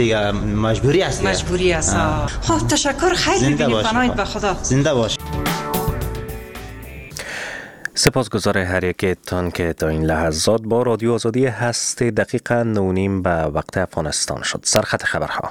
دیگه مجبوری است. مجبوری است. خب تشکر، خیلی بینیم، پناهید به خدا. زنده باش. سپاسگزار هر یکتان که تا این لحظات با رادیو آزادی هست. دقیقاً 9:30 به وقت افغانستان شد. سرخط خبرها.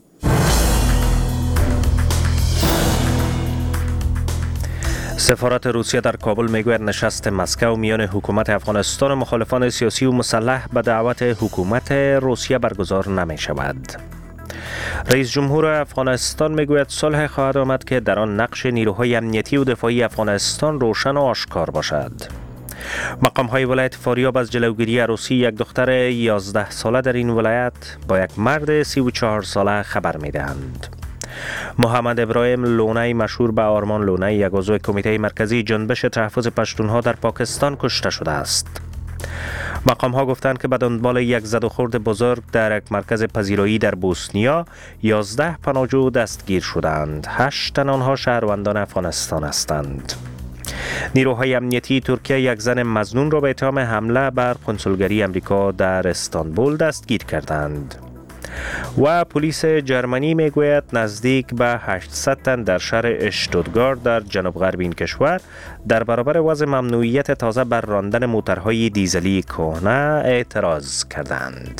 سفارت روسیه در کابل میگوید نشست مسکو میان حکومت افغانستان و مخالفان سیاسی و مسلح به دعوت حکومت روسیه برگزار نمی شود. رئیس جمهور افغانستان میگوید صلح خواهد آمد که در آن نقش نیروهای امنیتی و دفاعی افغانستان روشن و آشکار باشد. مقام‌های ولایت فاریاب از جلوگیری عروسی یک دختر 11 ساله در این ولایت با یک مرد 34 ساله خبر می‌دهند. محمد ابراهیم لونای مشهور به آرمان لونای، یک عضو کمیته مرکزی جنبش تحفظ پشتونها در پاکستان کشته شده است. مقام ها گفتند که به دنبال یک زد و خورد بزرگ در یک مرکز پذیرایی در بوسنیا 11 پناهجو دستگیر شدند. 8 تن آنها شهروندان افغانستان هستند. نیروهای امنیتی ترکیه یک زن مظنون را به اتهام حمله بر کنسولگری امریکا در استانبول دستگیر کردند. و پلیس جرمنی میگوید نزدیک به 800 تن در شهر اشتوتگارت در جنوب غرب این کشور در برابر وضع ممنوعیت تازه بر راندن موتورهای دیزلی کهنه اعتراض کردند.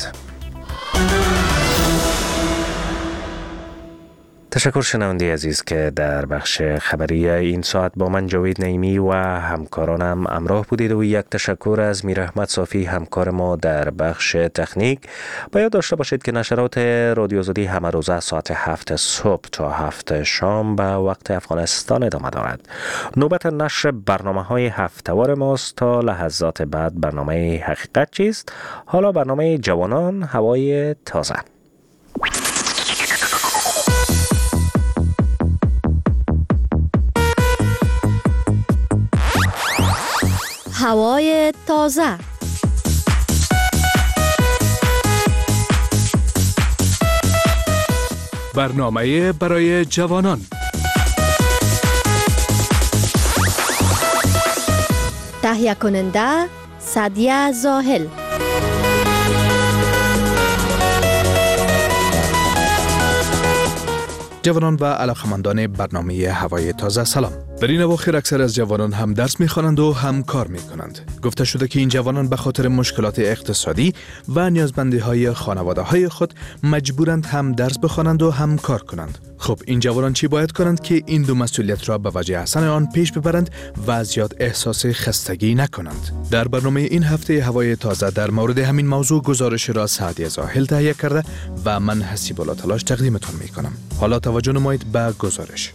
تشکر شنونده عزیز که در بخش خبری این ساعت با من جاوید نعیمی و همکارانم همراه بودید و یک تشکر از میر احمد صافی همکار ما در بخش تکنیک. باید داشته باشید که نشرات رادیو آزادی همه روزه از ساعت 7 صبح تا 7 شام به وقت افغانستان ادامه دارد. نوبت نشر برنامه‌های هفته‌وار ماست. تا لحظات بعد برنامه حقیقت چیست؟ حالا برنامه جوانان هوای تازه. هوای تازه. برنامه برای جوانان. تهیه کننده سعدیه زاهل. جوانان و علاقمندان برنامه هوای تازه سلام. در این اواخر اکثر از جوانان هم درس می‌خوانند و هم کار می‌کنند. گفته شده که این جوانان به خاطر مشکلات اقتصادی و نیازمندی‌های خانواده‌های خود مجبورند هم درس بخوانند و هم کار کنند. خب این جوانان چی باید کنند که این دو مسئولیت را به وجه احسن آن پیش ببرند و زیاد احساس خستگی نکنند؟ در برنامه این هفته هوای تازه در مورد همین موضوع گزارش را سعدیه زاهل تهیه کرده و من حسیب الله تلاش تقدیمتان می‌کنم. حالا توجه نمایید به گزارش.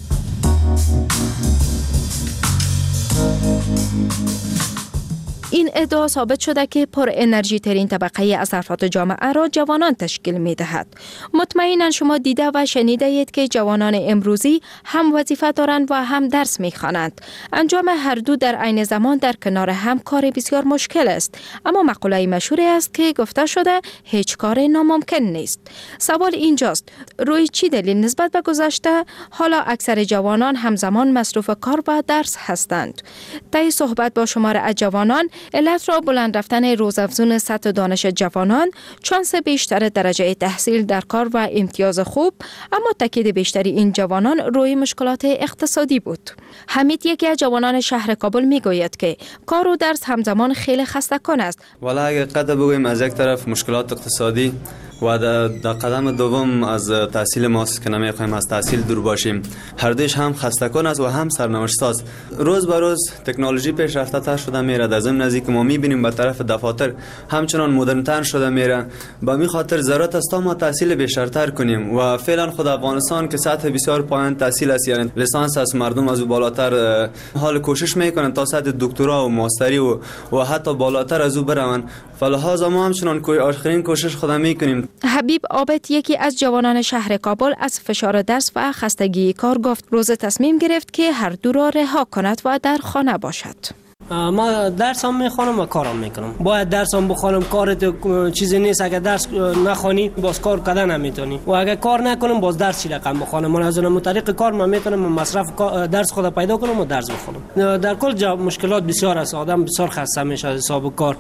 این ادعا ثابت شده که پر انرژی ترین طبقه از افراد جامعه را جوانان تشکیل می دهد. مطمئنا شما دیده و شنیده اید که جوانان امروزی هم وظیفه دارند و هم درس می خوانند. انجام هر دو در عین زمان در کنار هم کار بسیار مشکل است. اما مقوله مشهوری است که گفته شده هیچ کار ناممکن نیست. سوال اینجاست روی چی دلیل نسبت به گذشته حالا اکثر جوانان همزمان مصروف کار و درس هستند؟ طی صحبت با شمار از جوانان علت را بلند رفتن روزافزون سطح دانش جوانان، شانس بیشتر درجه تحصیل در کار و امتیاز خوب، اما تاکید بیشتری این جوانان روی مشکلات اقتصادی بود. حمید یکی از جوانان شهر کابل میگوید که کار و درس همزمان خیلی خسته کن است. والا اگه قدر بگویم از یک طرف مشکلات اقتصادی و در قدم دوم از تحصیل ماست که نمیخوایم از تحصیل دور باشیم، هر دوش هم خسته کن است و هم سرنوشت ساز. روز به روز تکنولوژی پیشرفته تر شده میره، در ضمن نزدیک ما میبینیم به طرف دفاتر همچنان مدرن تر شده میره. به می خاطر ضرورت است تا ما تحصیل بیشتر کنیم و فعلا خود افغانستان که سطح بسیار پایین تحصیل است، یعنی لیسانس است، مردم از بالاتر حال کوشش میکنن تا سطح دکترا و ماستری و حتی بالاتر از او برون. فلحاظ ما همچنان آخرین کوشش خود میکنیم. حبیب عابد یکی از جوانان شهر کابل از فشار درس و خستگی کار گفت روز تصمیم گرفت که هر دو را رها کند و در خانه باشد. ما درس هم میخوانم و کارم میکنم. باید درس هم بخوانم، کارت چیزی نیست. اگر درس نخوانی باز کار کردن نمیتونی و اگر کار نکنم باز درس چی رقم بخوانم. من از اون طریق کار من میتونم مصرف درس خود پیدا کنم و درس بخونم. در کل مشکلات بسیار است، آدم بسیار خسته میشه از حساب کار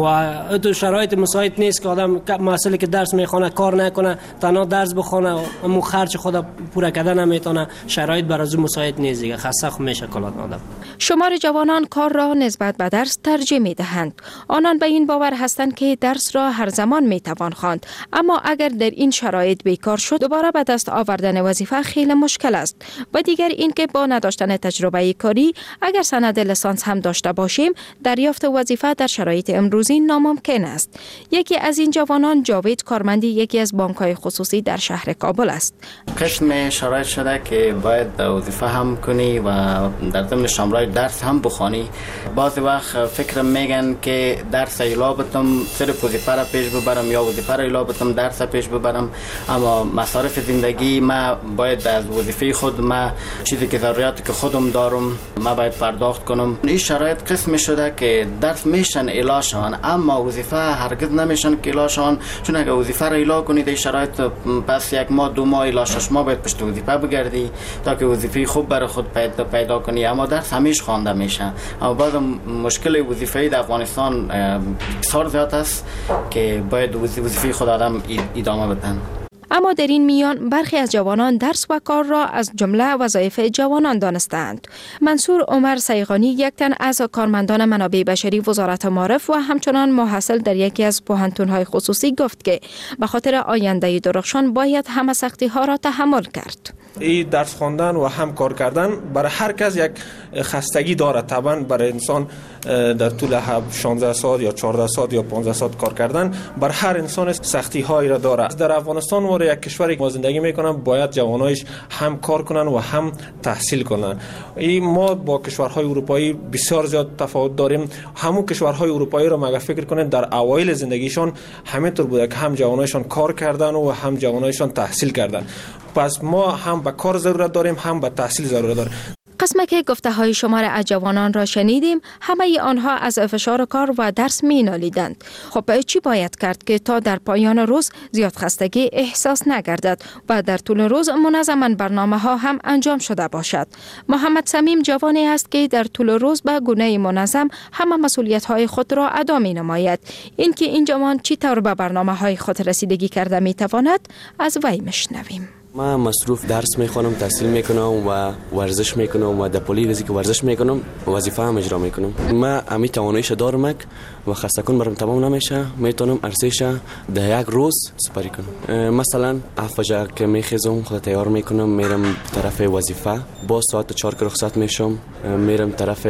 و تو شرایط مساعد نیست که آدم مسئله که درس میخونه کار نکنه، تنها درس بخونه و خرج خود پوره کردن نمیتونه. شرایط برای از مساعد نیست دیگه، خسته میشه کل آدم. شمار جوانان کار را نسبت به درس ترجیح می‌دهند. آنان به این باور هستند که درس را هر زمان می‌توان خواند، اما اگر در این شرایط بیکار شد دوباره به دست آوردن وظیفه خیلی مشکل است. و دیگر اینکه با نداشتن تجربه کاری اگر سند لیسانس هم داشته باشیم دریافت وظیفه در شرایط امروزی ناممکن است. یکی از این جوانان جاوید کارمندی یکی از بانک‌های خصوصی در شهر کابل است. قسم شرایط شده که باید وظیفه هم کنی و در ضمن شاملای درس هم بخوانی. بعضی وقت فکر میگن که درس ایلا بتم صرف وظیفه را پیش ببرم یا وظیفه را ایلا بتم درس پیش ببرم، اما مصارف زندگی ما باید از وظیفه خود ما چیزی که ضروریاتی که خودم دارم ما باید پرداخت کنم. این شرایط قسم شده که درس میشن ایلا شون اما وظیفه هرگز نمیشن که ایلا شون، چون اگه وظیفه را ایلا کنید این شرایط پس یک ماه دو ماه الی 6 ماه باید پشت وظیفه بگردی تا که وظیفه خوب برای خود پیدا کنی، اما درس همیشه خوانده میشه. اما بعض مشکل وظیفه‌ای در افغانستان بسیار زیاد است که باید وظیفه خود آدم ادامه بدن. اما در این میان برخی از جوانان درس و کار را از جمله وظایف جوانان دانستند. منصور عمر سیغانی یک تن از کارمندان منابع بشری وزارت معارف و همچنان محصل در یکی از پوهنتون‌های خصوصی گفت که به خاطر آینده درخشان باید همه سختی‌ها را تحمل کرد. این درس خواندن و هم کار کردن برای هر کس یک خستگی دارد. طبعا برای انسان در طول 16 ساعت یا 14 ساعت یا 15 ساعت کار کردن بر هر انسان سختی هایی را دارد. در افغانستان و یک کشوری که ما زندگی میکنم باید جوانایش هم کار کنن و هم تحصیل کنن. این ما با کشورهای اروپایی بسیار زیاد تفاوت داریم. همون کشورهای اروپایی را مگه فکر کنید در اوایل زندگیشان همینطور بوده که هم جوانایشان کار کردن و هم جوانایشان تحصیل کردن. پس ما هم به کار ضرورت داریم هم به تحصیل ضرورت داریم. قسمت که گفته های شمار از جوانان را شنیدیم، همه آنها از فشار کار و درس می نالیدند. خب چی باید کرد که تا در پایان روز زیاد خستگی احساس نگردد و در طول روز منظما برنامه ها هم انجام شده باشد؟ محمد سمیم جوانی است که در طول روز به گونه منظم همه مسئولیت های خود را ادا می نماید. اینکه این جوان چی طور به برنامه های خود رسیدگی کرده می تواند از وی مشنویم. من مصروف درس میخوانم، تحصیل میکنم و ورزش میکنم و در پلی روزی که ورزش میکنم وظیفه هم اجرا میکنم. من امی تواناییش دارم و خستگان برام تمام نمیشه، میتونم ارزش در یک روز سپری کنم. مثلا 7 بجه که میخیزم خود تیار میکنم، میرم طرف وظیفه، با ساعت 4 که رخصت میشم میرم طرف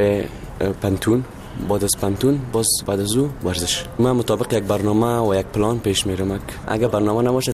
پنتون، بعد از پنتون باز بعد از او ورزش. من مطابق یک برنامه و یک پلان پیش میرم. اگر برنامه نباشه